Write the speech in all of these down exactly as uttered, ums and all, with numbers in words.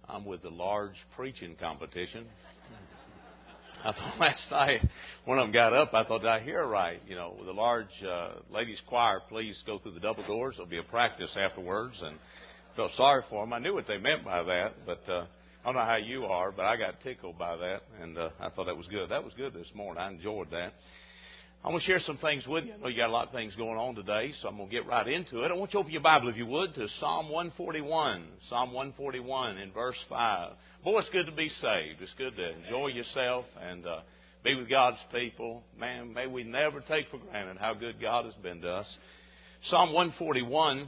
I'm with the large preaching competition. I thought last night, one of them got up, I thought, did I hear right? You know, with a large uh, ladies' choir, please go through the double doors. There'll be a practice afterwards. And felt sorry for them. I knew what they meant by that, but uh, I don't know how you are, but I got tickled by that, and uh, I thought that was good. That was good this morning. I enjoyed that. I want to share some things with you. I know you got a lot of things going on today, so I'm going to get right into it. I want you to open your Bible, if you would, to Psalm one forty-one. Psalm one forty-one in verse five. Boy, it's good to be saved. It's good to enjoy yourself and uh, be with God's people. Man, may we never take for granted how good God has been to us. Psalm one forty-one,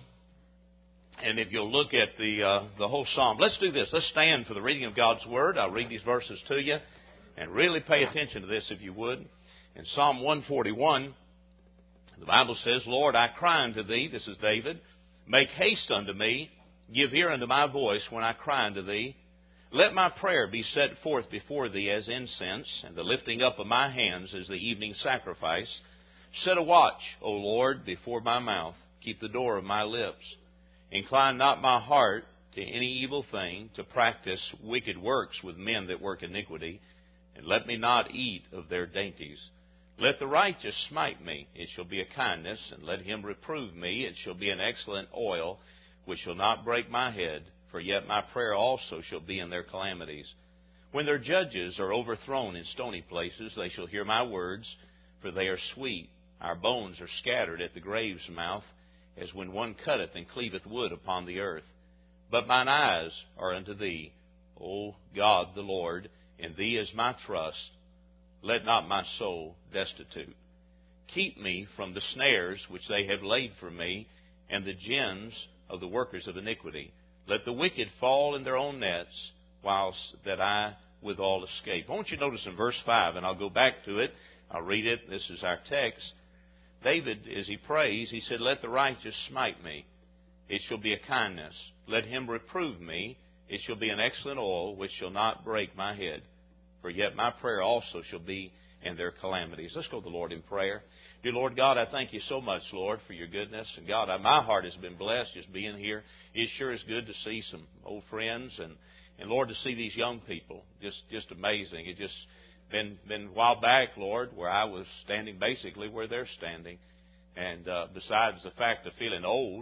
and if you'll look at the uh, the whole psalm, let's do this. Let's stand for the reading of God's Word. I'll read these verses to you, and really pay attention to this, if you would. In Psalm one forty-one, the Bible says, Lord, I cry unto Thee, this is David, make haste unto me, give ear unto my voice when I cry unto Thee. Let my prayer be set forth before Thee as incense, and the lifting up of my hands as the evening sacrifice. Set a watch, O Lord, before my mouth, keep the door of my lips. Incline not my heart to any evil thing, to practice wicked works with men that work iniquity, and let me not eat of their dainties. Let the righteous smite me, it shall be a kindness, and let him reprove me, it shall be an excellent oil, which shall not break my head, for yet my prayer also shall be in their calamities. When their judges are overthrown in stony places, they shall hear my words, for they are sweet. Our bones are scattered at the grave's mouth, as when one cutteth and cleaveth wood upon the earth. But mine eyes are unto Thee, O God the Lord, in Thee is my trust. Let not my soul destitute. Keep me from the snares which they have laid for me, and the gins of the workers of iniquity. Let the wicked fall in their own nets, whilst that I withal escape. I want you to notice in verse five, and I'll go back to it. I'll read it. This is our text. David, as he prays, he said, Let the righteous smite me. It shall be a kindness. Let him reprove me. It shall be an excellent oil, which shall not break my head. For yet my prayer also shall be in their calamities. Let's go to the Lord in prayer. Dear Lord God, I thank You so much, Lord, for Your goodness. And God, my heart has been blessed just being here. It sure is good to see some old friends and, and Lord, to see these young people. Just just amazing. It just been been a while back, Lord, where I was standing basically where they're standing. And uh, besides the fact of feeling old,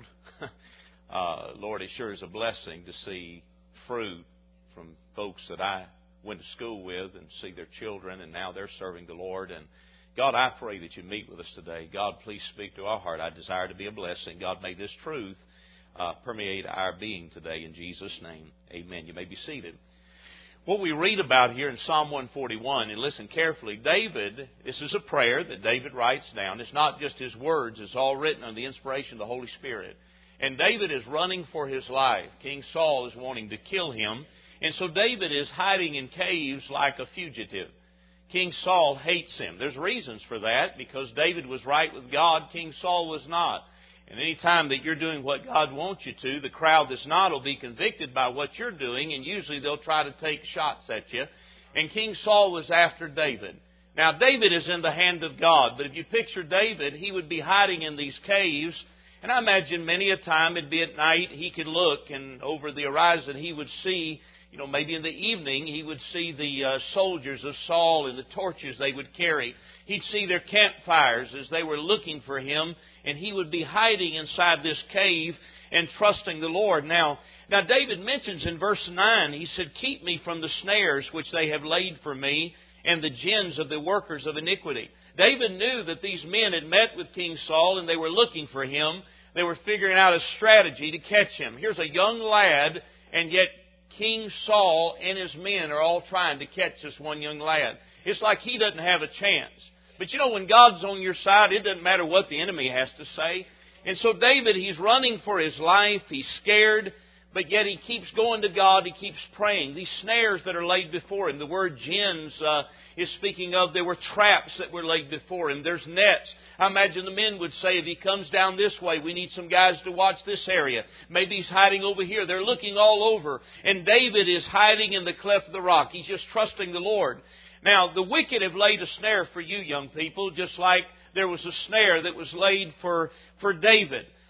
uh, Lord, it sure is a blessing to see fruit from folks that I went to school with and see their children, and now they're serving the Lord. And God, I pray that You meet with us today. God, please speak to our heart. I desire to be a blessing. God, may this truth uh, permeate our being today in Jesus' name. Amen. You may be seated. What we read about here in Psalm one forty-one, and listen carefully, David, this is a prayer that David writes down. It's not just his words. It's all written under the inspiration of the Holy Spirit. And David is running for his life. King Saul is wanting to kill him. And so David is hiding in caves like a fugitive. King Saul hates him. There's reasons for that, because David was right with God, King Saul was not. And any time that you're doing what God wants you to, the crowd that's not will be convicted by what you're doing, and usually they'll try to take shots at you. And King Saul was after David. Now, David is in the hand of God, but if you picture David, he would be hiding in these caves. And I imagine many a time it'd be at night, he could look, and over the horizon he would see, you know, maybe in the evening, he would see the uh, soldiers of Saul and the torches they would carry. He'd see their campfires as they were looking for him, and he would be hiding inside this cave and trusting the Lord. Now, now David mentions in verse nine, he said, Keep me from the snares which they have laid for me, and the gins of the workers of iniquity. David knew that these men had met with King Saul, and they were looking for him. They were figuring out a strategy to catch him. Here's a young lad, and yet King Saul and his men are all trying to catch this one young lad. It's like he doesn't have a chance. But you know, when God's on your side, it doesn't matter what the enemy has to say. And so David, he's running for his life. He's scared, but yet he keeps going to God. He keeps praying. These snares that are laid before him, the word gins uh, is speaking of, there were traps that were laid before him. There's nets. I imagine the men would say, if he comes down this way, we need some guys to watch this area. Maybe he's hiding over here. They're looking all over. And David is hiding in the cleft of the rock. He's just trusting the Lord. Now, the wicked have laid a snare for you, young people, just like there was a snare that was laid for, for David.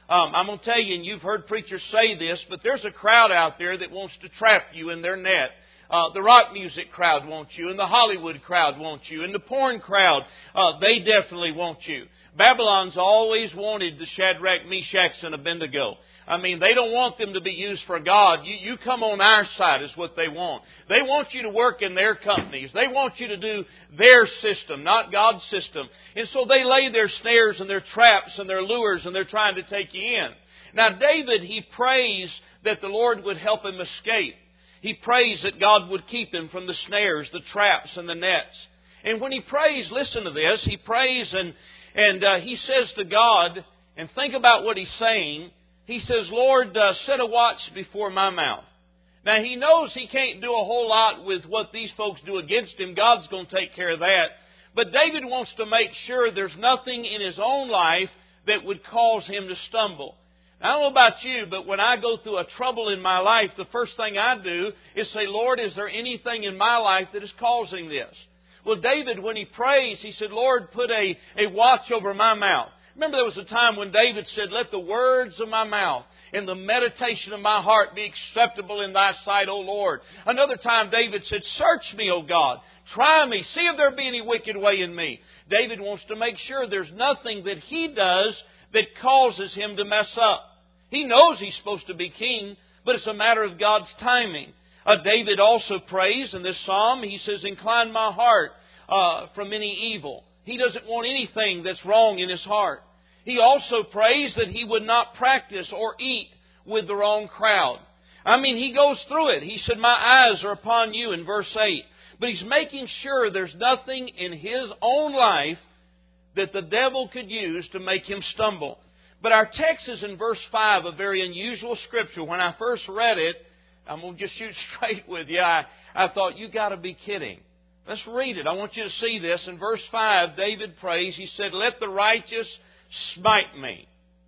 Um, I'm going to tell you, and you've heard preachers say this, but there's a crowd out there that wants to trap you in their net. Uh, the rock music crowd wants you, and the Hollywood crowd wants you, and the porn crowd, uh, they definitely want you. Babylon's always wanted the Shadrach, Meshach, and Abednego. I mean, they don't want them to be used for God. You, you come on our side is what they want. They want you to work in their companies. They want you to do their system, not God's system. And so they lay their snares and their traps and their lures, and they're trying to take you in. Now, David, he prays that the Lord would help him escape. He prays that God would keep him from the snares, the traps, and the nets. And when he prays, listen to this, he prays and, and uh, he says to God, and think about what he's saying, he says, Lord, uh, set a watch before my mouth. Now, he knows he can't do a whole lot with what these folks do against him. God's going to take care of that. But David wants to make sure there's nothing in his own life that would cause him to stumble. Now, I don't know about you, but when I go through a trouble in my life, the first thing I do is say, Lord, is there anything in my life that is causing this? Well, David, when he prays, he said, Lord, put a, a watch over my mouth. Remember, there was a time when David said, let the words of my mouth and the meditation of my heart be acceptable in thy sight, O Lord. Another time, David said, search me, O God. Try me. See if there be any wicked way in me. David wants to make sure there's nothing that he does that causes him to mess up. He knows he's supposed to be king, but it's a matter of God's timing. Uh, David also prays in this psalm. He says, incline my heart uh, from any evil. He doesn't want anything that's wrong in his heart. He also prays that he would not practice or eat with the wrong crowd. I mean, he goes through it. He said, my eyes are upon you in verse eight. But he's making sure there's nothing in his own life that the devil could use to make him stumble. But our text is in verse five, a very unusual scripture. When I first read it, I'm going to just shoot straight with you. I, I thought, you got to be kidding. Let's read it. I want you to see this. In verse five, David prays. He said, let the righteous smite me.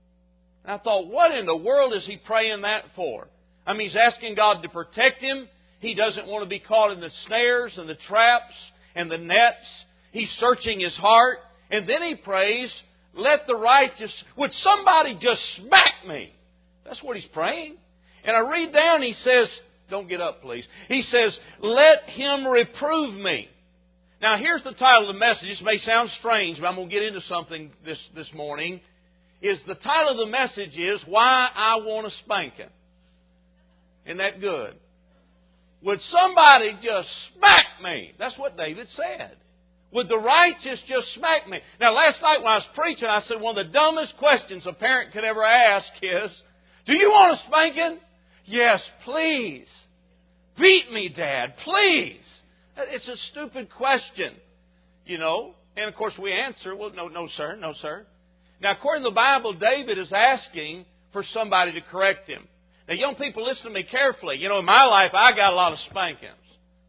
And I thought, what in the world is he praying that for? I mean, he's asking God to protect him. He doesn't want to be caught in the snares and the traps and the nets. He's searching his heart. And then he prays, let the righteous, would somebody just smack me? That's what he's praying. And I read down, he says, don't get up, please. He says, let him reprove me. Now, here's the title of the message. This may sound strange, but I'm going to get into something this, this morning. Is the title of the message is, Why I Want a Spanking. Isn't that good? Would somebody just smack me? That's what David said. Would the righteous just smack me? Now, last night when I was preaching, I said one of the dumbest questions a parent could ever ask is, do you want a spanking? Yes, please. Beat me, Dad, please. It's a stupid question, you know. And, of course, we answer, well, no, no, sir, no, sir. Now, according to the Bible, David is asking for somebody to correct him. Now, young people, listen to me carefully. You know, in my life, I got a lot of spankings.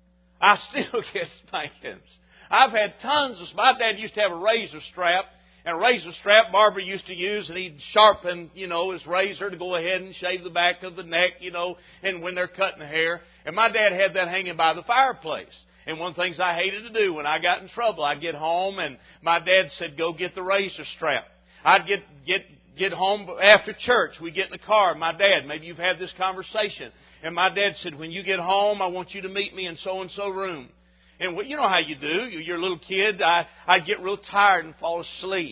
I still get spankings. I've had tons of... My dad used to have a razor strap, and a razor strap Barbara used to use, and he'd sharpen, you know, his razor to go ahead and shave the back of the neck, you know, and when they're cutting the hair. And my dad had that hanging by the fireplace. And one of the things I hated to do when I got in trouble, I'd get home and my dad said, go get the razor strap. I'd get, get, get home after church. We'd get in the car. My dad, maybe you've had this conversation. And my dad said, when you get home, I want you to meet me in so-and-so room. And what, you know how you do. You're a little kid. I, I'd get real tired and fall asleep.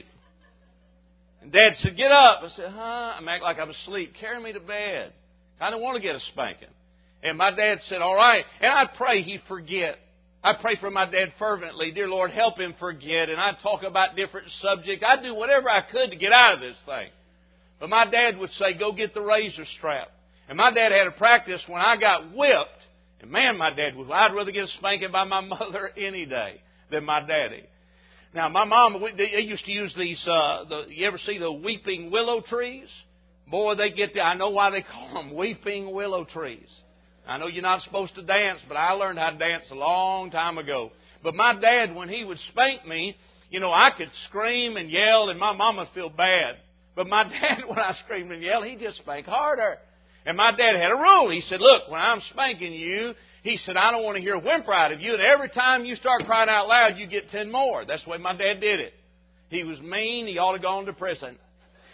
And Dad said, get up. I said, huh? I'm acting like I'm asleep. Carry me to bed. I don't want to get a spanking. And my dad said, all right. And I'd pray he'd forget. I'd pray for my dad fervently. Dear Lord, help him forget. And I'd talk about different subjects. I'd do whatever I could to get out of this thing. But my dad would say, go get the razor strap. And my dad had a practice when I got whipped. And man, my dad was, I'd rather get a spanking by my mother any day than my daddy. Now, my mom, they used to use these, uh, the, you ever see the weeping willow trees? Boy, they get the, I know why they call them weeping willow trees. I know you're not supposed to dance, but I learned how to dance a long time ago. But my dad, when he would spank me, you know, I could scream and yell, and my mama would feel bad. But my dad, when I screamed and yelled, he'd just spank harder. And my dad had a rule. He said, look, when I'm spanking you, he said, I don't want to hear a whimper out of you. And every time you start crying out loud, you get ten more. That's the way my dad did it. He was mean. He ought to go on to prison.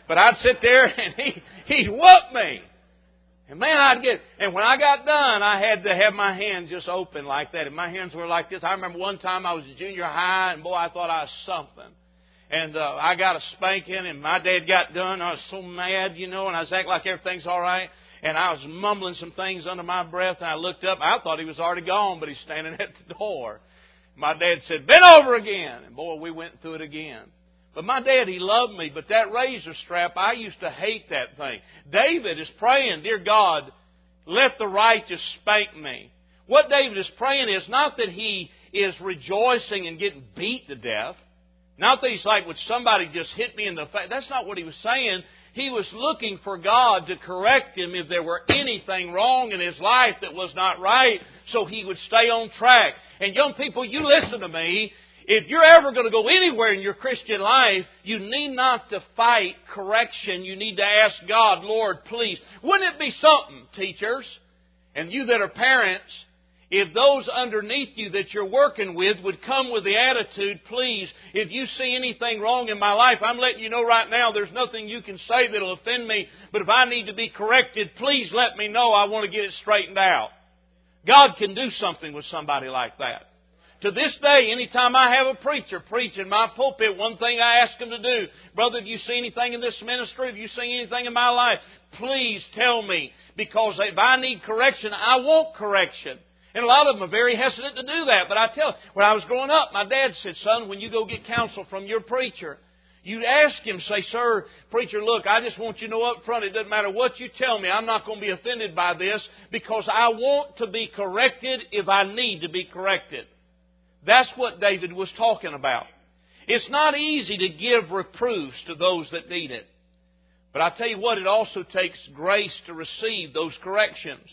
But I'd sit there and he, he'd whoop me. And man, I'd get, and when I got done, I had to have my hands just open like that. And my hands were like this. I remember one time I was in junior high, and boy, I thought I was something. And uh, I got a spanking, and my dad got done. I was so mad, you know, and I was acting like everything's all right. And I was mumbling some things under my breath, and I looked up. I thought he was already gone, but he's standing at the door. My dad said, "Bend over again." And boy, we went through it again. But my dad, he loved me. But that razor strap, I used to hate that thing. David is praying, "Dear God, let the righteous spank me." What David is praying is not that he is rejoicing and getting beat to death. Not that he's like, "Would somebody just hit me in the face?" That's not what he was saying. He was looking for God to correct him if there were anything wrong in his life that was not right, so he would stay on track. And young people, you listen to me. If you're ever going to go anywhere in your Christian life, you need not to fight correction. You need to ask God, "Lord, please." Wouldn't it be something, teachers, and you that are parents, if those underneath you that you're working with would come with the attitude, "Please, if you see anything wrong in my life, I'm letting you know right now there's nothing you can say that'll offend me, but if I need to be corrected, please let me know. I want to get it straightened out." God can do something with somebody like that. To this day, anytime I have a preacher preach in my pulpit, one thing I ask them to do, "Brother, have you seen anything in this ministry? Have you seen anything in my life? Please tell me, because if I need correction, I want correction." And a lot of them are very hesitant to do that. But I tell you, when I was growing up, my dad said, "Son, when you go get counsel from your preacher, you ask him, say, 'Sir, preacher, look, I just want you to know up front, it doesn't matter what you tell me. I'm not going to be offended by this because I want to be corrected if I need to be corrected.'" That's what David was talking about. It's not easy to give reproofs to those that need it. But I tell you what, it also takes grace to receive those corrections.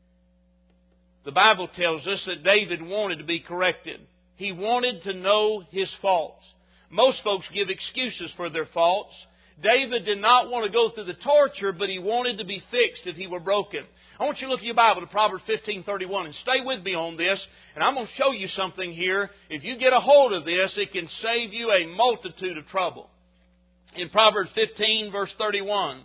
The Bible tells us that David wanted to be corrected. He wanted to know his faults. Most folks give excuses for their faults. David did not want to go through the torture, but he wanted to be fixed if he were broken. I want you to look at your Bible to Proverbs fifteen thirty-one and stay with me on this. And I'm going to show you something here. If you get a hold of this, it can save you a multitude of trouble. In Proverbs fifteen, verse thirty-one.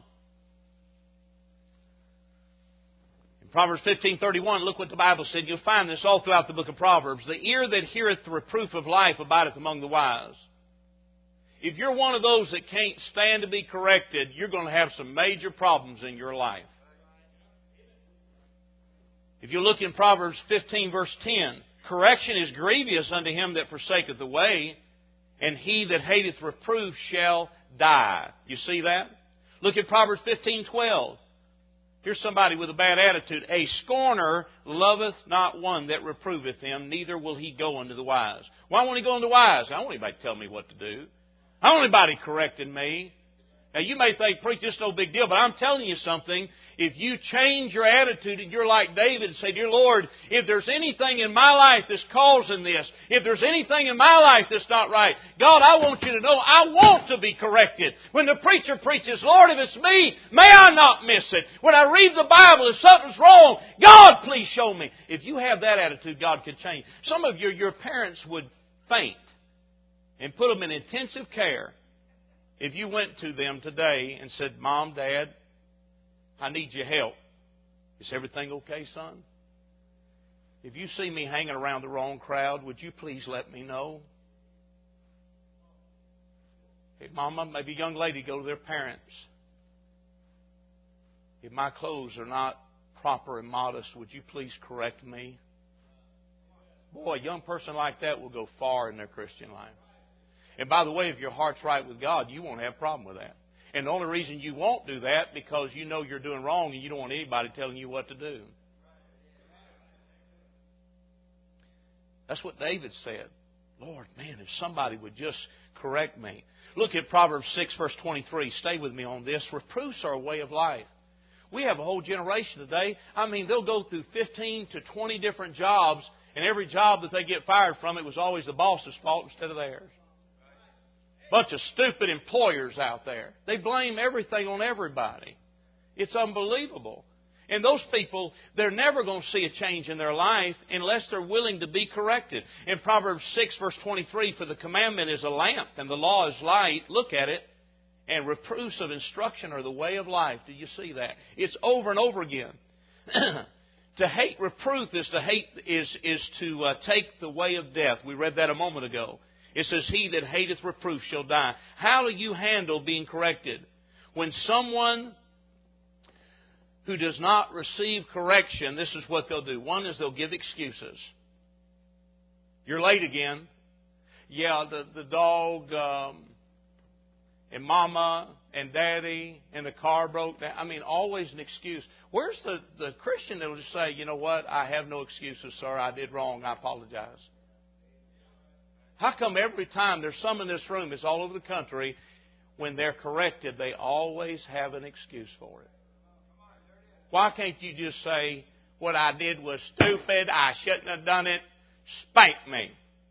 In Proverbs fifteen thirty-one, look what the Bible said. You'll find this all throughout the book of Proverbs. "The ear that heareth the reproof of life abideth among the wise." If you're one of those that can't stand to be corrected, you're going to have some major problems in your life. If you look in Proverbs fifteen, verse ten, "Correction is grievous unto him that forsaketh the way, and he that hateth reproof shall die." You see that? Look at Proverbs fifteen twelve. Here's somebody with a bad attitude. "A scorner loveth not one that reproveth him, neither will he go unto the wise." Why won't he go unto the wise? I don't want anybody to tell me what to do. I don't want anybody correcting me. Now you may think, "Preach, this is no big deal," but I'm telling you something. If you change your attitude and you're like David and say, "Dear Lord, if there's anything in my life that's causing this, if there's anything in my life that's not right, God, I want you to know I want to be corrected." When the preacher preaches, "Lord, if it's me, may I not miss it. When I read the Bible, if something's wrong, God, please show me." If you have that attitude, God could change. Some of your, your parents would faint and put them in intensive care if you went to them today and said, "Mom, Dad, I need your help. Is everything okay, son? If you see me hanging around the wrong crowd, would you please let me know?" Hey, Mama, maybe a young lady go to their parents. "If my clothes are not proper and modest, would you please correct me?" Boy, a young person like that will go far in their Christian life. And by the way, if your heart's right with God, you won't have a problem with that. And the only reason you won't do that because you know you're doing wrong and you don't want anybody telling you what to do. That's what David said. "Lord, man, if somebody would just correct me." Look at Proverbs six, verse twenty-three. Stay with me on this. Reproofs are a way of life. We have a whole generation today. I mean, they'll go through fifteen to twenty different jobs, and every job that they get fired from, it was always the boss's fault instead of theirs. Bunch of stupid employers out there. They blame everything on everybody. It's unbelievable. And those people, they're never going to see a change in their life unless they're willing to be corrected. In Proverbs six, verse twenty-three, "For the commandment is a lamp, and the law is light." Look at it. And reproofs of instruction are the way of life. Do you see that? It's over and over again. To hate reproof is to hate is is to uh, take the way of death. We read that a moment ago. It says, "He that hateth reproof shall die." How do you handle being corrected? When someone who does not receive correction, this is what they'll do. One is they'll give excuses. You're late again. Yeah, the the dog um, and Mama and Daddy and the car broke down. I mean, always an excuse. Where's the, the Christian that will just say, you know what, I have no excuses, sir. I did wrong. I apologize. How come every time there's some in this room, it's all over the country, when they're corrected, they always have an excuse for it? Why can't you just say, what I did was stupid, I shouldn't have done it, spank me?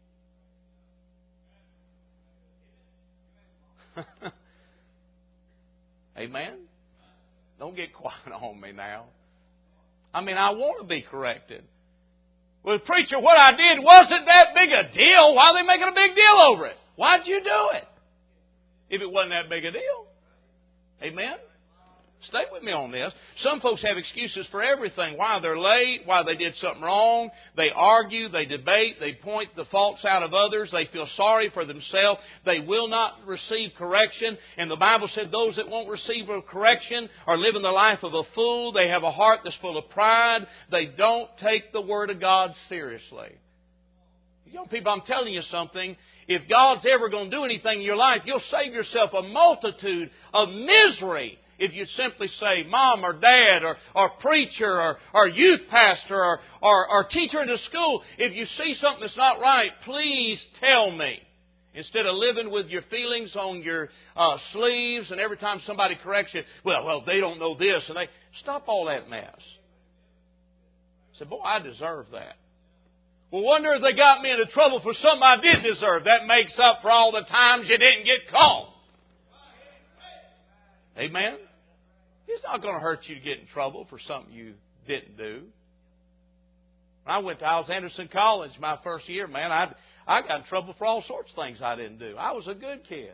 Amen? Don't get quiet on me now. I mean, I want to be corrected. Well, preacher, what I did wasn't that big a deal. Why are they making a big deal over it? Why'd you do it? If it wasn't that big a deal. Amen? Stay with me on this. Some folks have excuses for everything. Why they're late, why they did something wrong. They argue, they debate, they point the faults out of others. They feel sorry for themselves. They will not receive correction. And the Bible said those that won't receive a correction are living the life of a fool. They have a heart that's full of pride. They don't take the Word of God seriously. Young people, I'm telling you something. If God's ever going to do anything in your life, you'll save yourself a multitude of misery if you simply say, Mom or Dad or, or preacher or, or youth pastor or, or, or teacher in the school, if you see something that's not right, please tell me. Instead of living with your feelings on your uh, sleeves and every time somebody corrects you, well, well, they don't know this. And they stop all that mess. Say, boy, I deserve that. Well, wonder if they got me into trouble for something I did deserve. That makes up for all the times you didn't get caught. Amen? It's not going to hurt you to get in trouble for something you didn't do. When I went to Isles Anderson College my first year, man, I I got in trouble for all sorts of things I didn't do. I was a good kid.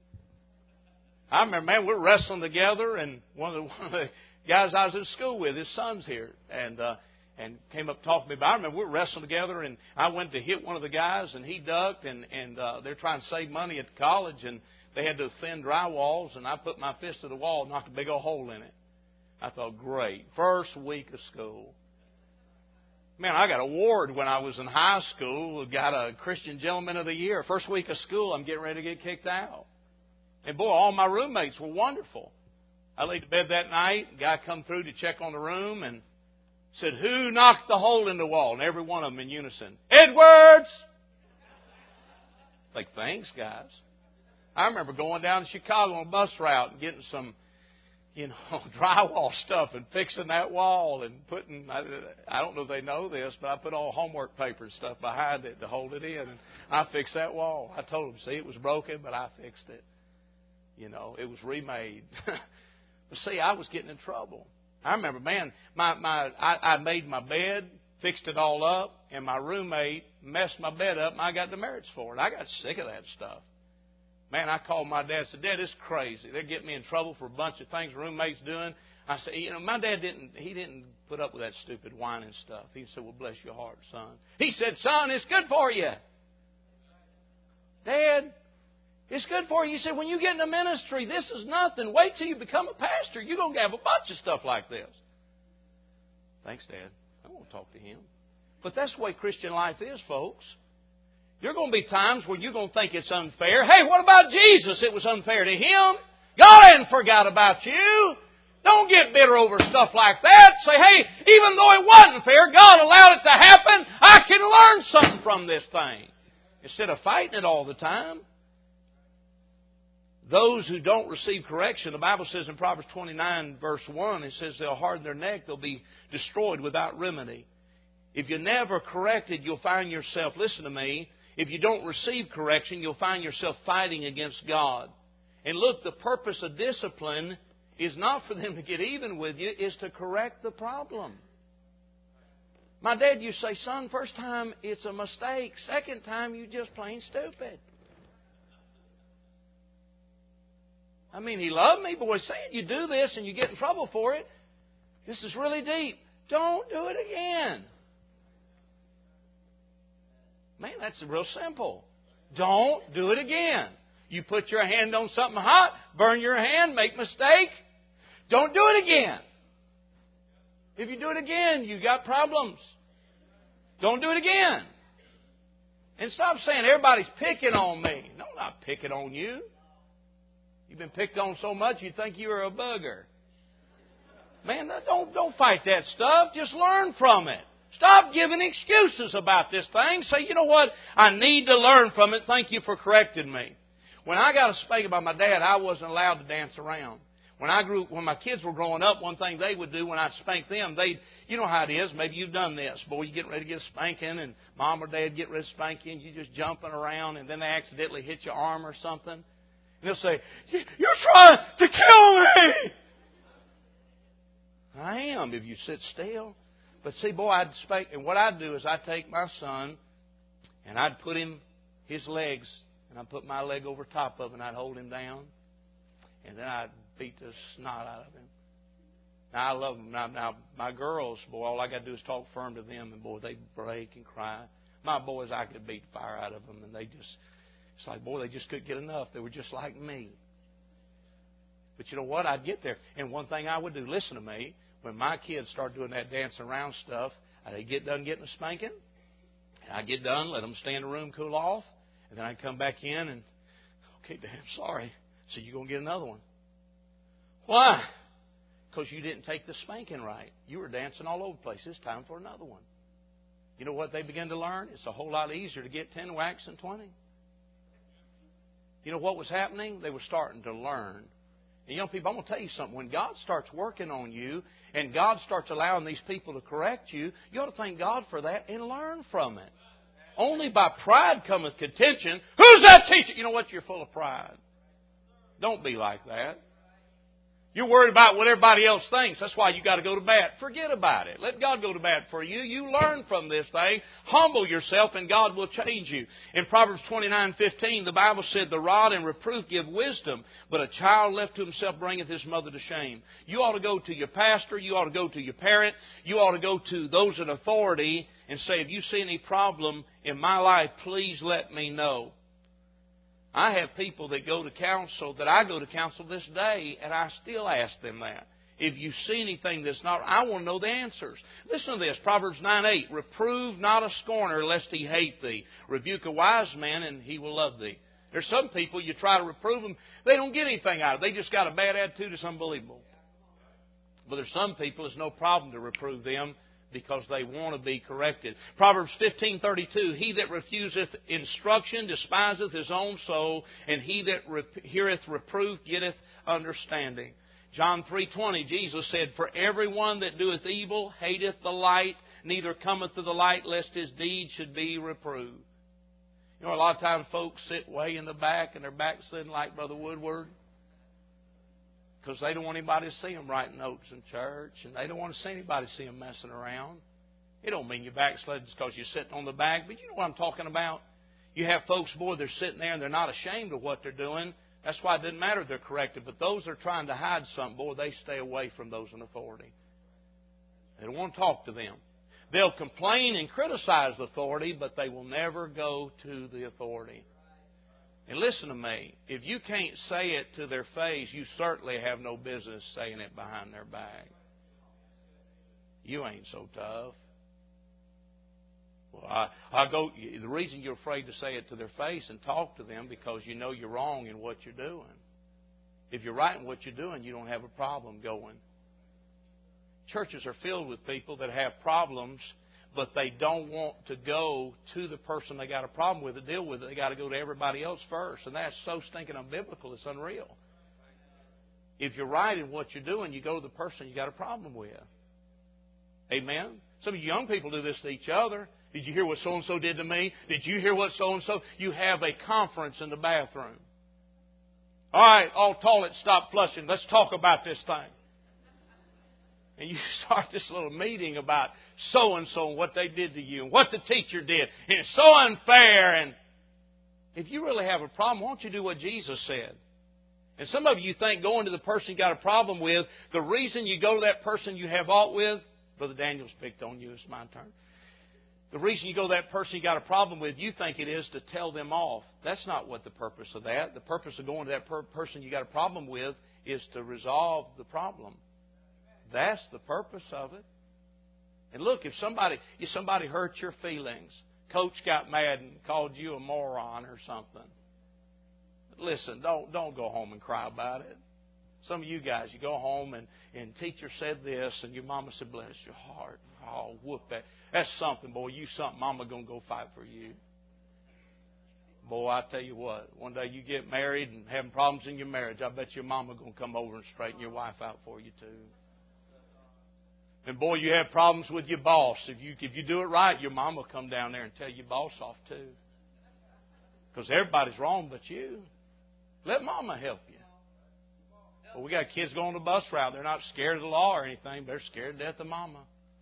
I remember, man, we were wrestling together, and one of the, one of the guys I was in school with, his son's here, and uh, and came up talking to me about it. I remember we were wrestling together, and I went to hit one of the guys, and he ducked, and, and uh, they're trying to save money at the college, and they had those thin drywalls, and I put my fist to the wall and knocked a big old hole in it. I thought, great. First week of school. Man, I got an award when I was in high school. Got a Christian Gentleman of the Year. First week of school, I'm getting ready to get kicked out. And boy, all my roommates were wonderful. I laid to bed that night. A guy come through to check on the room and said, who knocked the hole in the wall? And every one of them in unison, Edwards! Like, thanks, guys. I remember going down to Chicago on a bus route and getting some, you know, drywall stuff and fixing that wall and putting, I, I don't know if they know this, but I put all homework paper and stuff behind it to hold it in. And I fixed that wall. I told them, see, it was broken, but I fixed it. You know, it was remade. But see, I was getting in trouble. I remember, man, my, my I, I made my bed, fixed it all up, and my roommate messed my bed up, and I got demerits for it. I got sick of that stuff. Man, I called my dad and said, Dad, it's crazy. They're getting me in trouble for a bunch of things roommates doing. I said, you know, my dad didn't, he didn't put up with that stupid whining stuff. He said, well, bless your heart, son. He said, son, it's good for you. Dad, it's good for you. He said, when you get into ministry, this is nothing. Wait till you become a pastor. You're going to have a bunch of stuff like this. Thanks, Dad. I won't talk to him. But that's the way Christian life is, folks. There are going to be times where you're going to think it's unfair. Hey, what about Jesus? It was unfair to Him. God hadn't forgot about you. Don't get bitter over stuff like that. Say, hey, even though it wasn't fair, God allowed it to happen. I can learn something from this thing. Instead of fighting it all the time. Those who don't receive correction, the Bible says in Proverbs twenty-nine, verse one, it says they'll harden their neck, they'll be destroyed without remedy. If you're never corrected, you'll find yourself, listen to me, if you don't receive correction, you'll find yourself fighting against God. And look, the purpose of discipline is not for them to get even with you, it's to correct the problem. My dad used to say, son, first time it's a mistake. Second time you just plain stupid. I mean, He loved me, but we're saying you do this and you get in trouble for it. This is really deep. Don't do it again. Man, that's real simple. Don't do it again. You put your hand on something hot, burn your hand, make mistake. Don't do it again. If you do it again, you got problems. Don't do it again. And stop saying everybody's picking on me. No, I'm not picking on you. You've been picked on so much you think you were a bugger. Man, don't, don't fight that stuff. Just learn from it. Stop giving excuses about this thing. Say, you know what? I need to learn from it. Thank you for correcting me. When I got a spanking by my dad, I wasn't allowed to dance around. When I grew, when my kids were growing up, one thing they would do when I'd spank them, they, you know how it is. Maybe you've done this. Boy, you get ready to get a spanking, and mom or dad get ready to spank you, and you just jumping around, and then they accidentally hit your arm or something. And they'll say, "You're trying to kill me." I am if you sit still. But see, boy, I'd spank, and what I'd do is I'd take my son, and I'd put him, his legs, and I'd put my leg over top of him, and I'd hold him down, and then I'd beat the snot out of him. Now, I love them. Now, now, my girls, boy, all I got to do is talk firm to them, and boy, they break and cry. My boys, I could beat the fire out of them, and they just, it's like, boy, they just couldn't get enough. They were just like me. But you know what? I'd get there. And one thing I would do, listen to me, when my kids start doing that dancing around stuff, I'd get done getting a spanking, and I'd get done, let them stay in the room, cool off, and then I'd come back in and, okay, Dad, I'm sorry. So you're going to get another one. Why? Because you didn't take the spanking right. You were dancing all over the place. It's time for another one. You know what they began to learn? It's a whole lot easier to get ten whacks than twenty. You know what was happening? They were starting to learn. And young people, I'm going to tell you something. When God starts working on you and God starts allowing these people to correct you, you ought to thank God for that and learn from it. Only by pride cometh contention. Who's that teacher? You know what? You're full of pride. Don't be like that. You're worried about what everybody else thinks. That's why you got to go to bat. Forget about it. Let God go to bat for you. You learn from this thing. Humble yourself and God will change you. In Proverbs twenty-nine fifteen, the Bible said, "The rod and reproof give wisdom, but a child left to himself bringeth his mother to shame." You ought to go to your pastor. You ought to go to your parent. You ought to go to those in authority and say, "If you see any problem in my life, please let me know." I have people that go to counsel, that I go to counsel this day, and I still ask them that. If you see anything that's not, I want to know the answers. Listen to this, Proverbs nine eight. "Reprove not a scorner, lest he hate thee. Rebuke a wise man, and he will love thee." There's some people, you try to reprove them, they don't get anything out of it. They just got a bad attitude. It's unbelievable. But there's some people, it's no problem to reprove them, because they want to be corrected. Proverbs fifteen thirty-two, "He that refuseth instruction despiseth his own soul, and he that rep- heareth reproof getteth understanding." John three twenty, Jesus said, "For everyone that doeth evil hateth the light, neither cometh to the light, lest his deeds should be reproved." You know, a lot of times folks sit way in the back, and their back's sitting like Brother Woodward, because they don't want anybody to see them writing notes in church, and they don't want to see anybody see them messing around. It don't mean you're backsliding just because you're sitting on the back, but you know what I'm talking about. You have folks, boy, they're sitting there and they're not ashamed of what they're doing. That's why it doesn't matter if they're corrected. But those that are trying to hide something, boy, they stay away from those in authority. They don't want to talk to them. They'll complain and criticize the authority, but they will never go to the authority. And listen to me, if you can't say it to their face, you certainly have no business saying it behind their back. You ain't so tough. Well, I, I go. The reason you're afraid to say it to their face and talk to them because you know you're wrong in what you're doing. If you're right in what you're doing, you don't have a problem going. Churches are filled with people that have problems, but they don't want to go to the person they got a problem with to deal with it. They got to go to everybody else first. And that's so stinking unbiblical, it's unreal. If you're right in what you're doing, you go to the person you got a problem with. Amen? Some of you young people do this to each other. Did you hear what so-and-so did to me? Did you hear what so-and-so? You have a conference in the bathroom. All right, all toilets stop flushing. Let's talk about this thing. And you start this little meeting about so-and-so and what they did to you and what the teacher did. And it's so unfair. And if you really have a problem, why don't you do what Jesus said? And some of you think going to the person you got a problem with, the reason you go to that person you have aught with, Brother Daniel's picked on you, it's my turn. The reason you go to that person you got a problem with, you think it is to tell them off. That's not what the purpose of that. The purpose of going to that per- person you got a problem with is to resolve the problem. That's the purpose of it. And look, if somebody if somebody hurt your feelings, Coach got mad and called you a moron or something. Listen, don't don't go home and cry about it. Some of you guys, you go home and, and teacher said this and your mama said, bless your heart. Oh, whoop that. That's something, boy. You something. Mama going to go fight for you. Boy, I tell you what. One day you get married and having problems in your marriage, I bet your mama going to come over and straighten your wife out for you too. And boy, you have problems with your boss. If you if you do it right, your mama will come down there and tell your boss off too. Because everybody's wrong but you. Let mama help you. Well, we got kids going to the bus route. They're not scared of the law or anything. They're scared to death of mama.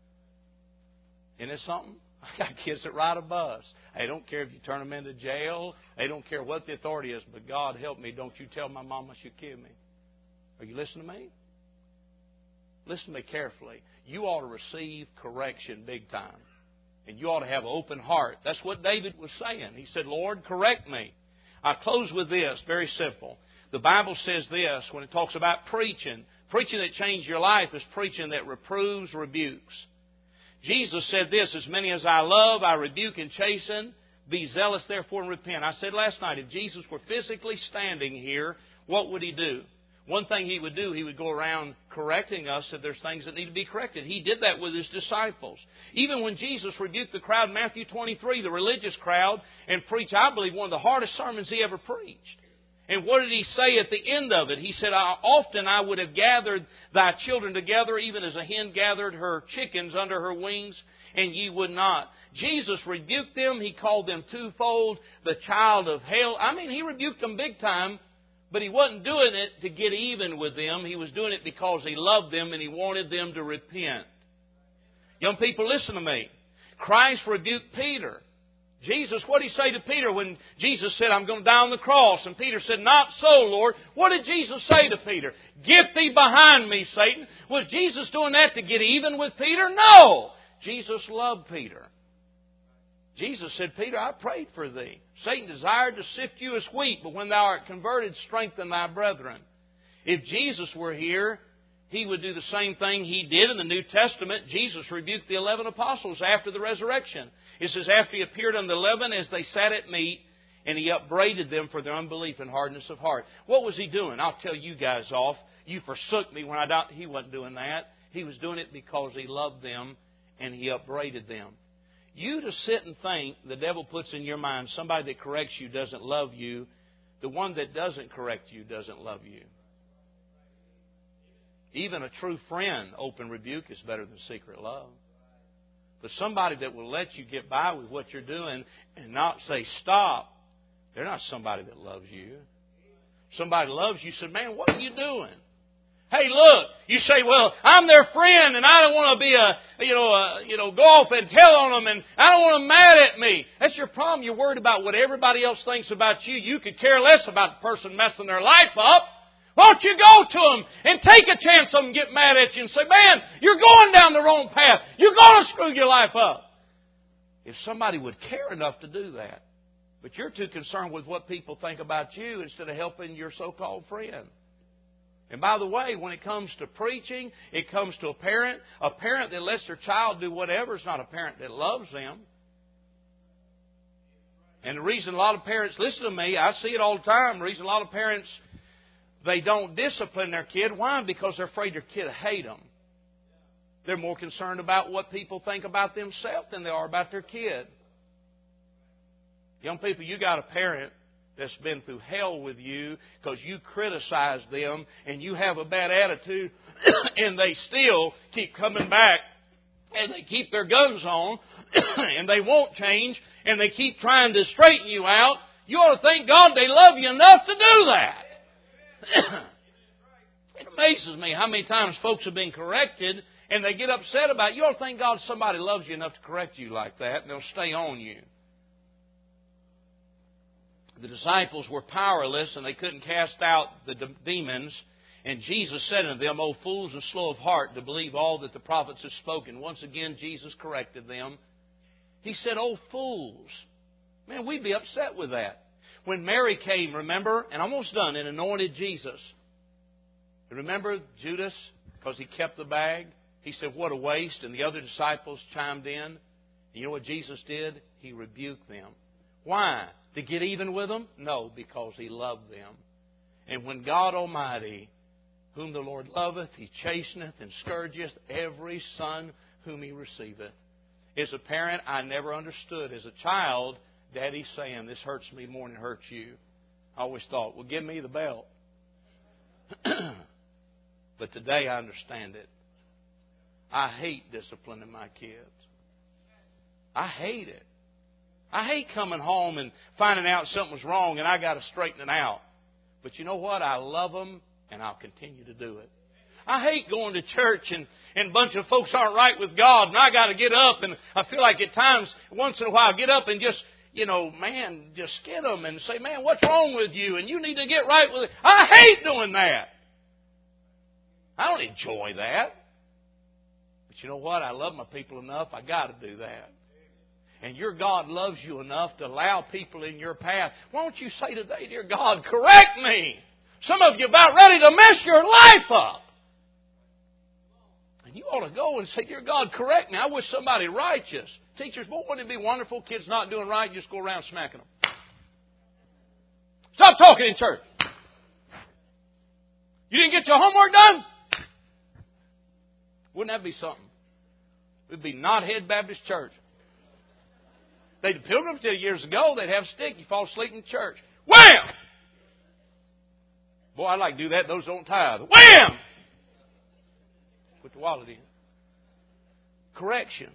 Isn't it something? I got kids that ride a bus. They don't care if you turn them into jail. They don't care what the authority is. But God help me, don't you tell my mama she'll kill me. Are you listening to me? Listen to me carefully. You ought to receive correction big time. And you ought to have an open heart. That's what David was saying. He said, Lord, correct me. I close with this, very simple. The Bible says this when it talks about preaching. Preaching that changed your life is preaching that reproves, rebukes. Jesus said this, as many as I love, I rebuke and chasten. Be zealous, therefore, and repent. I said last night, if Jesus were physically standing here, what would He do? One thing He would do, He would go around correcting us if there's things that need to be corrected. He did that with His disciples. Even when Jesus rebuked the crowd in Matthew twenty-three, the religious crowd, and preached, I believe, one of the hardest sermons He ever preached. And what did He say at the end of it? He said, often I would have gathered thy children together, even as a hen gathered her chickens under her wings, and ye would not. Jesus rebuked them. He called them twofold, the child of hell. I mean, He rebuked them big time, but He wasn't doing it to get even with them. He was doing it because He loved them and He wanted them to repent. Young people, listen to me. Christ rebuked Peter. Jesus, what did He say to Peter when Jesus said, I'm going to die on the cross? And Peter said, not so, Lord. What did Jesus say to Peter? Get thee behind me, Satan. Was Jesus doing that to get even with Peter? No. Jesus loved Peter. Jesus said, Peter, I prayed for thee. Satan desired to sift you as wheat, but when thou art converted, strengthen thy brethren. If Jesus were here, He would do the same thing He did in the New Testament. Jesus rebuked the eleven apostles after the resurrection. It says, after He appeared unto the eleven as they sat at meat, and He upbraided them for their unbelief and hardness of heart. What was He doing? I'll tell you guys off. You forsook me when I died. He wasn't doing that. He was doing it because He loved them, and He upbraided them. You to sit and think the devil puts in your mind somebody that corrects you doesn't love you. The one that doesn't correct you doesn't love you. Even a true friend, open rebuke is better than secret love. But somebody that will let you get by with what you're doing and not say stop, they're not somebody that loves you. Somebody loves you, said, man, what are you doing? Hey, look, you say, well, I'm their friend and I don't want to be a, you know, a, you know, go off and tell on them and I don't want them mad at me. That's your problem. You're worried about what everybody else thinks about you. You could care less about the person messing their life up. Why don't you go to them and take a chance on them and get mad at you and say, man, you're going down the wrong path. You're going to screw your life up. If somebody would care enough to do that. But you're too concerned with what people think about you instead of helping your so-called friend. And by the way, when it comes to preaching, it comes to a parent. A parent that lets their child do whatever is not a parent that loves them. And the reason a lot of parents, listen to me, I see it all the time. The reason a lot of parents, they don't discipline their kid. Why? Because they're afraid their kid will hate them. They're more concerned about what people think about themselves than they are about their kid. Young people, you got a parent that's been through hell with you because you criticize them and you have a bad attitude and they still keep coming back and they keep their guns on and they won't change and they keep trying to straighten you out. You ought to thank God they love you enough to do that. It amazes me how many times folks have been corrected and they get upset about it. You ought to thank God somebody loves you enough to correct you like that and they'll stay on you. The disciples were powerless and they couldn't cast out the de- demons. And Jesus said unto them, O fools and slow of heart to believe all that the prophets have spoken. Once again, Jesus corrected them. He said, O fools. Man, we'd be upset with that. When Mary came, remember, and almost done, and anointed Jesus. Remember Judas, because he kept the bag? He said, what a waste. And the other disciples chimed in. And you know what Jesus did? He rebuked them. Why? To get even with them? No, because He loved them. And when God Almighty, whom the Lord loveth, He chasteneth and scourgeth every son whom He receiveth. As a parent, I never understood. As a child, Daddy saying, this hurts me more than it hurts you. I always thought, well, give me the belt. But today I understand it. I hate disciplining my kids. I hate it. I hate coming home and finding out something was wrong and I got to straighten it out. But you know what? I love them and I'll continue to do it. I hate going to church and, and a bunch of folks aren't right with God and I got to get up and I feel like at times, once in a while, get up and just, you know, man, just skid them and say, man, what's wrong with you? And you need to get right with it. I hate doing that. I don't enjoy that. But you know what? I love my people enough. I got to do that. And your God loves you enough to allow people in your path. Why don't you say today, dear God, correct me? Some of you are about ready to mess your life up. And you ought to go and say, dear God, correct me. I wish somebody righteous. Teachers, boy, wouldn't it be wonderful? Kids not doing right, just go around smacking them. Stop talking in church. You didn't get your homework done? Wouldn't that be something? It would be Knothead Baptist Church. They did pilgrims did years ago. They'd have a stick. You fall asleep in church. Wham! Boy, I'd like to do that. Those don't tithe. Wham! Put the wallet in. Correction.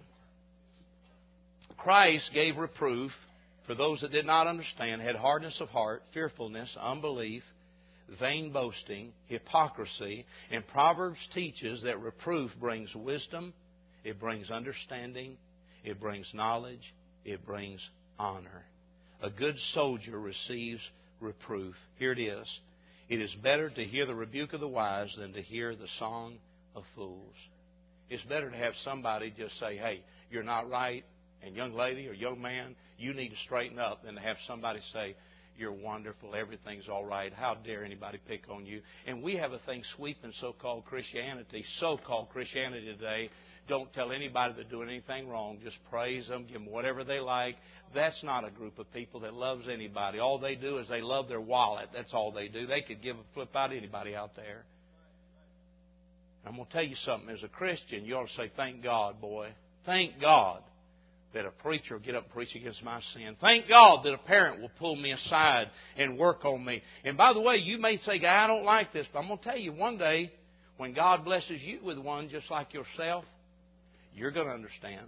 Christ gave reproof for those that did not understand, had hardness of heart, fearfulness, unbelief, vain boasting, hypocrisy. And Proverbs teaches that reproof brings wisdom, it brings understanding, it brings knowledge, it brings honor. A good soldier receives reproof. Here it is. It is better to hear the rebuke of the wise than to hear the song of fools. It's better to have somebody just say, hey, you're not right, and young lady or young man, you need to straighten up, than to have somebody say, you're wonderful, everything's all right, how dare anybody pick on you. And we have a thing sweeping so-called Christianity, so-called Christianity today. Don't tell anybody they're doing anything wrong. Just praise them, give them whatever they like. That's not a group of people that loves anybody. All they do is they love their wallet. That's all they do. They could give a flip out anybody out there. I'm going to tell you something. As a Christian, you ought to say, thank God, boy. Thank God that a preacher will get up and preach against my sin. Thank God that a parent will pull me aside and work on me. And by the way, you may say, I don't like this, but I'm going to tell you, one day, when God blesses you with one just like yourself, you're going to understand.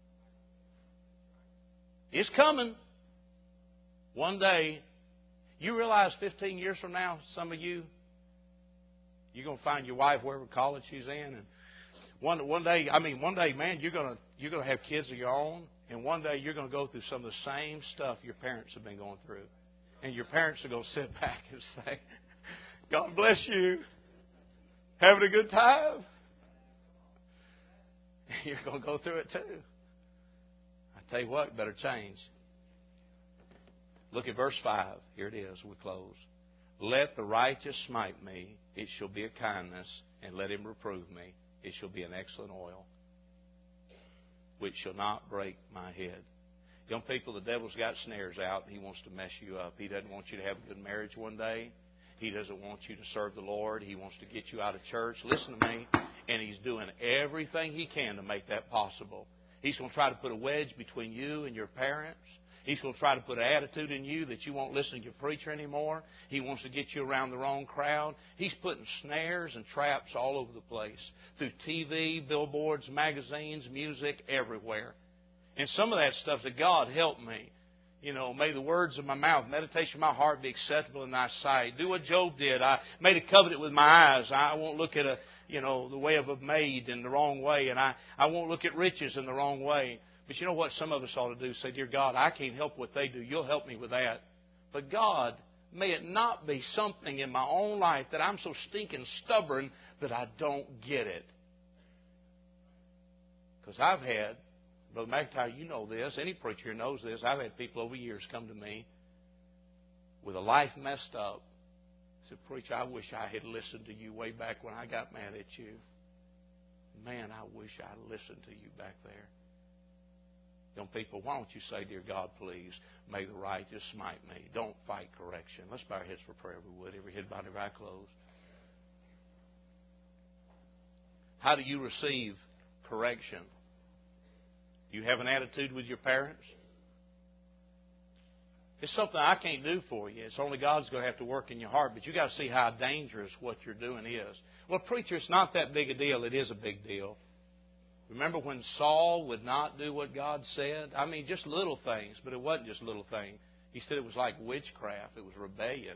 It's coming. One day, you realize fifteen years from now, some of you, you're going to find your wife wherever college she's in, and one one day, I mean, one day, man, you're going to you're going to have kids of your own, and one day you're going to go through some of the same stuff your parents have been going through, and your parents are going to sit back and say, "God bless you, having a good time." You're going to go through it too. I tell you what, better change. Look at verse five. Here it is. We close. Let the righteous smite me; it shall be a kindness, and let him reprove me; it shall be an excellent oil, which shall not break my head. Young people, the devil's got snares out. He wants to mess you up. He doesn't want you to have a good marriage one day. He doesn't want you to serve the Lord. He wants to get you out of church. Listen to me. And he's doing everything he can to make that possible. He's going to try to put a wedge between you and your parents. He's going to try to put an attitude in you that you won't listen to your preacher anymore. He wants to get you around the wrong crowd. He's putting snares and traps all over the place. Through T V, billboards, magazines, music, everywhere. And some of that stuff that God help me. You know, may the words of my mouth, meditation of my heart be acceptable in thy sight. Do what Job did. I made a covenant with my eyes. I won't look at a, you know, the way of a maid in the wrong way. And I, I won't look at riches in the wrong way. But you know what some of us ought to do? Say, dear God, I can't help what they do. You'll help me with that. But God, may it not be something in my own life that I'm so stinking stubborn that I don't get it. Because I've had, Brother McIntyre, you know this, any preacher knows this, I've had people over years come to me with a life messed up. I said, Preacher, I wish I had listened to you way back when I got mad at you. Man, I wish I listened to you back there. Young people, why don't you say, Dear God, please, may the righteous smite me. Don't fight correction. Let's bow our heads for prayer, if we would. Every head bowed, every eye closed. How do you receive correction? Do you have an attitude with your parents? It's something I can't do for you. It's only God's going to have to work in your heart. But you've got to see how dangerous what you're doing is. Well, preacher, it's not that big a deal. It is a big deal. Remember when Saul would not do what God said? I mean, just little things, but it wasn't just little things. He said it was like witchcraft. It was rebellion.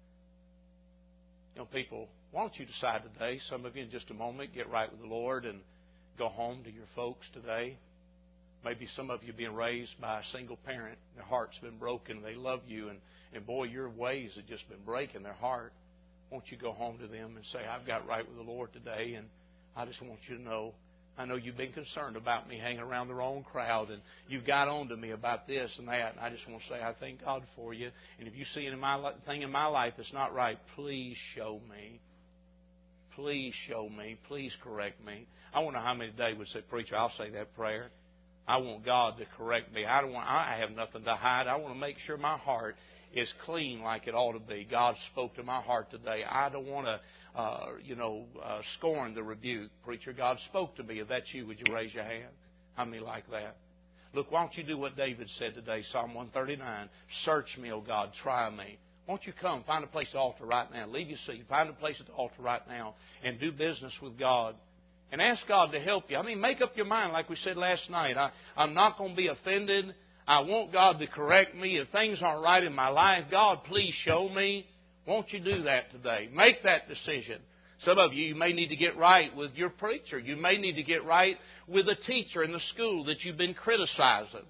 You know, people, why don't you decide today, some of you in just a moment, get right with the Lord and go home to your folks today. Maybe some of you being raised by a single parent. Their heart's been broken. They love you. And, and boy, your ways have just been breaking their heart. Won't you go home to them and say, I've got right with the Lord today, and I just want you to know, I know you've been concerned about me hanging around the wrong crowd, and you've got on to me about this and that. And I just want to say I thank God for you. And if you see anything in my life that's not right, please show me. Please show me. Please correct me. I wonder how many today would say, Preacher, I'll say that prayer. I want God to correct me. I don't want. I have nothing to hide. I want to make sure my heart is clean like it ought to be. God spoke to my heart today. I don't want to, uh, you know, uh, scorn the rebuke. Preacher, God spoke to me. If that's you, would you raise your hand? How many like that? Look, why don't you do what David said today, Psalm one thirty-nine. Search me, O God, try me. Won't you come, find a place at the altar right now. Leave your seat, find a place at the altar right now, and do business with God. And ask God to help you. I mean, make up your mind, like we said last night. I, I'm not going to be offended. I want God to correct me. If things aren't right in my life, God, please show me. Won't you do that today? Make that decision. Some of you, you may need to get right with your preacher. You may need to get right with a teacher in the school that you've been criticizing.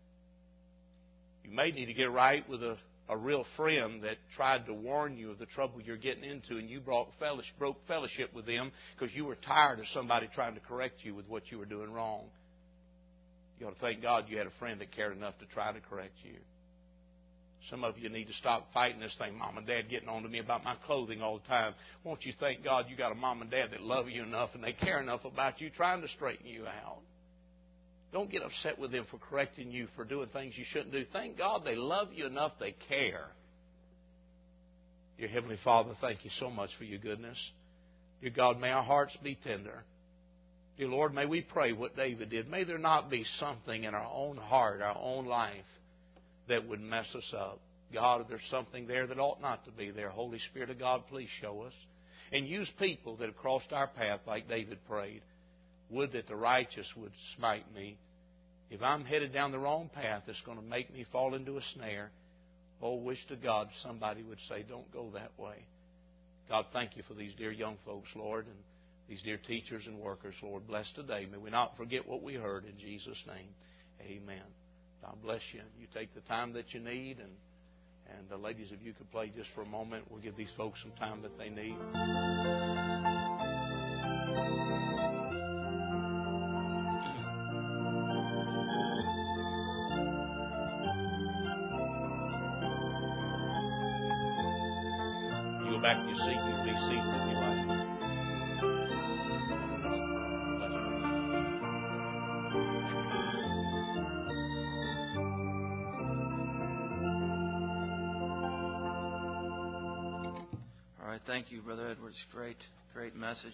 You may need to get right with a a real friend that tried to warn you of the trouble you're getting into, and you brought fellowship, broke fellowship with them because you were tired of somebody trying to correct you with what you were doing wrong. You ought to thank God you had a friend that cared enough to try to correct you. Some of you need to stop fighting this thing. Mom and Dad getting on to me about my clothing all the time. Won't you thank God you got a mom and dad that love you enough and they care enough about you trying to straighten you out. Don't get upset with them for correcting you for doing things you shouldn't do. Thank God they love you enough they care. Dear Heavenly Father, thank you so much for your goodness. Dear God, may our hearts be tender. Dear Lord, may we pray what David did. May there not be something in our own heart, our own life, that would mess us up. God, if there's something there that ought not to be there, Holy Spirit of God, please show us. And use people that have crossed our path like David prayed. Would that the righteous would smite me. If I'm headed down the wrong path that's going to make me fall into a snare, oh, wish to God somebody would say, don't go that way. God, thank you for these dear young folks, Lord, and these dear teachers and workers, Lord. Bless today. May we not forget what we heard in Jesus' name. Amen. God bless you. You take the time that you need, and, and the ladies, if you could play just for a moment, we'll give these folks some time that they need. Back to your seat. You can be seated if you like. All right, thank you, Brother Edwards. Great, great message.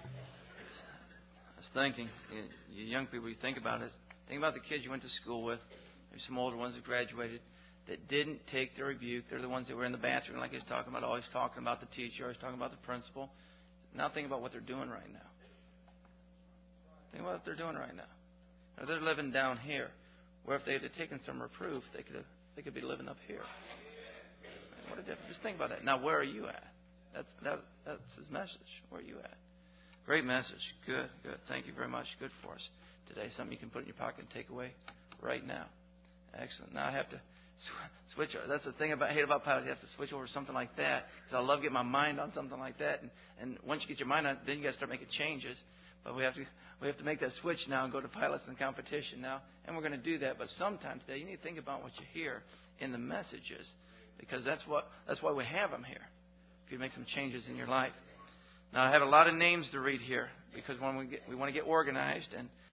I was thinking, you young people, you think about it. Think about the kids you went to school with. There's some older ones that graduated that didn't take the rebuke. They're the ones that were in the bathroom, like he's talking about, always talking about the teacher, always talking about the principal. Now think about what they're doing right now. Think about what they're doing right now. Now they're living down here, where if they had taken some reproof, they could have, they could be living up here. What a difference! Just think about that. Now, where are you at? That's that, that's his message. Where are you at? Great message. Good, good. Thank you very much. Good for us today. Something you can put in your pocket and take away right now. Excellent. Now I have to switch. That's the thing about I hate about pilots. You have to switch over to something like that. Because I love getting my mind on something like that. And, and once you get your mind on it, then you got to start making changes. But we have to we have to make that switch now and go to pilots and competition now. And we're going to do that. But sometimes, Dad, you need to think about what you hear in the messages, because that's what that's why we have them here. If you make some changes in your life. Now I have a lot of names to read here because when we get, we want to get organized, and